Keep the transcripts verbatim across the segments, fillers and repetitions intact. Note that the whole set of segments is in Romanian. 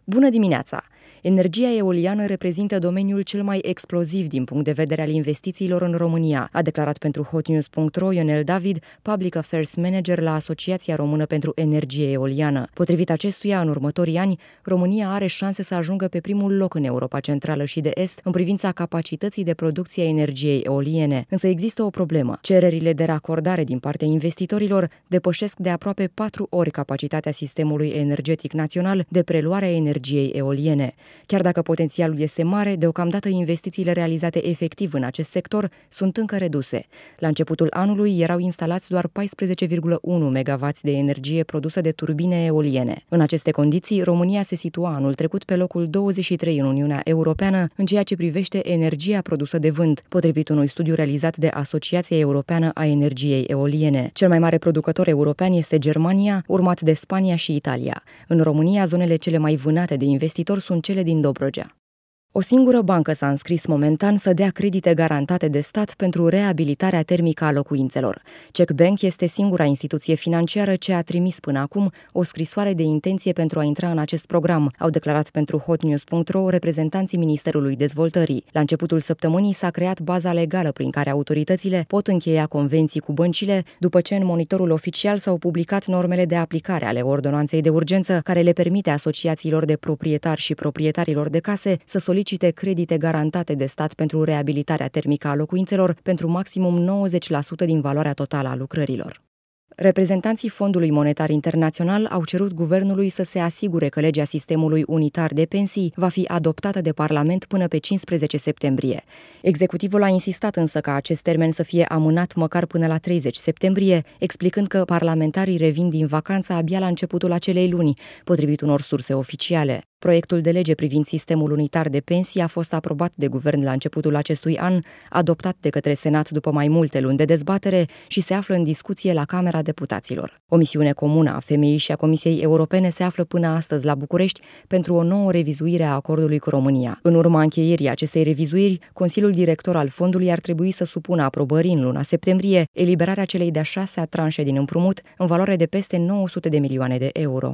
Bună dimineața! Energia eoliană reprezintă domeniul cel mai exploziv din punct de vedere al investițiilor în România, a declarat pentru hotnews punct ro Ionel David, Public Affairs Manager la Asociația Română pentru Energie Eoliană. Potrivit acestuia, în următorii ani, România are șanse să ajungă pe primul loc în Europa Centrală și de Est în privința capacității de producție a energiei eoliene. Însă există o problemă. Cererile de racordare din partea investitorilor depășesc de aproape patru ori capacitatea sistemului energetic național de preluare a energiei eoliene. Chiar dacă potențialul este mare, deocamdată investițiile realizate efectiv în acest sector sunt încă reduse. La începutul anului erau instalați doar paisprezece virgulă unu megawatts de energie produsă de turbine eoliene. În aceste condiții, România se situa anul trecut pe locul douăzeci și trei în Uniunea Europeană în ceea ce privește energia produsă de vânt, potrivit unui studiu realizat de Asociația Europeană a Energiei Eoliene. Cel mai mare producător european este Germania, urmat de Spania și Italia. În România, zonele cele mai vânate de investitori sunt cele din Dobrogea. O singură bancă s-a înscris momentan să dea credite garantate de stat pentru reabilitarea termică a locuințelor. Czech Bank este singura instituție financiară ce a trimis până acum o scrisoare de intenție pentru a intra în acest program, au declarat pentru hotnews punct ro reprezentanții Ministerului Dezvoltării. La începutul săptămânii s-a creat baza legală prin care autoritățile pot încheia convenții cu băncile, după ce în monitorul oficial s-au publicat normele de aplicare ale ordonanței de urgență, care le permite asociațiilor de proprietari și proprietarilor de case să solicite solicite credite garantate de stat pentru reabilitarea termică a locuințelor pentru maximum nouăzeci la sută din valoarea totală a lucrărilor. Reprezentanții Fondului Monetar Internațional au cerut guvernului să se asigure că legea sistemului unitar de pensii va fi adoptată de Parlament până pe cincisprezece septembrie. Executivul a insistat însă ca acest termen să fie amânat măcar până la treizeci septembrie, explicând că parlamentarii revin din vacanță abia la începutul acelei luni, potrivit unor surse oficiale. Proiectul de lege privind sistemul unitar de pensii a fost aprobat de guvern la începutul acestui an, adoptat de către Senat după mai multe luni de dezbatere și se află în discuție la Camera Deputaților. O misiune comună a F M I și a Comisiei Europene se află până astăzi la București pentru o nouă revizuire a acordului cu România. În urma încheierii acestei revizuiri, Consiliul Director al Fondului ar trebui să supună aprobării în luna septembrie eliberarea celei de-a șasea tranșe din împrumut în valoare de peste nouă sute de milioane de euro.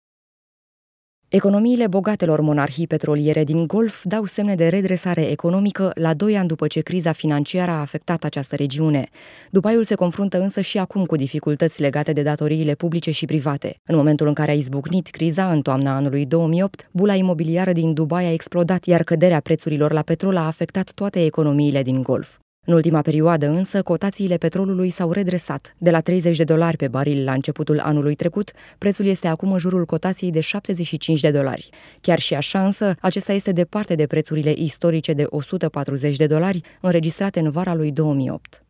Economiile bogatelor monarhii petroliere din Golf dau semne de redresare economică la doi ani după ce criza financiară a afectat această regiune. Dubaiul se confruntă însă și acum cu dificultăți legate de datoriile publice și private. În momentul în care a izbucnit criza, în toamna anului două mii opt, bula imobiliară din Dubai a explodat, iar căderea prețurilor la petrol a afectat toate economiile din Golf. În ultima perioadă însă, cotațiile petrolului s-au redresat. De la treizeci de dolari pe baril la începutul anului trecut, prețul este acum în jurul cotației de șaptezeci și cinci de dolari. Chiar și așa însă, acesta este departe de prețurile istorice de o sută patruzeci de dolari înregistrate în vara lui două mii opt.